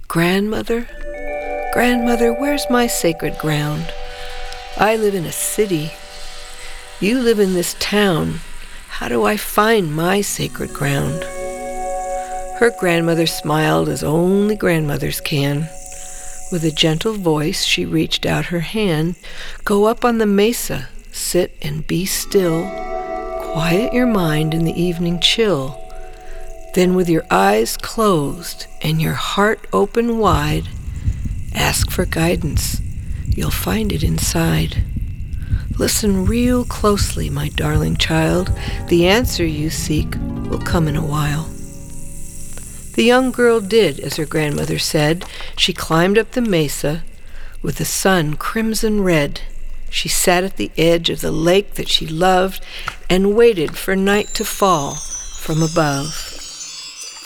Grandmother, grandmother, where's my sacred ground? I live in a city. You live in this town. How do I find my sacred ground? Her grandmother smiled as only grandmothers can. With a gentle voice, she reached out her hand. Go up on the mesa, sit and be still. Quiet your mind in the evening chill. Then with your eyes closed and your heart open wide, ask for guidance. You'll find it inside. Listen real closely, my darling child. The answer you seek will come in a while. The young girl did as her grandmother said. She climbed up the mesa with the sun crimson red. She sat at the edge of the lake that she loved and waited for night to fall from above.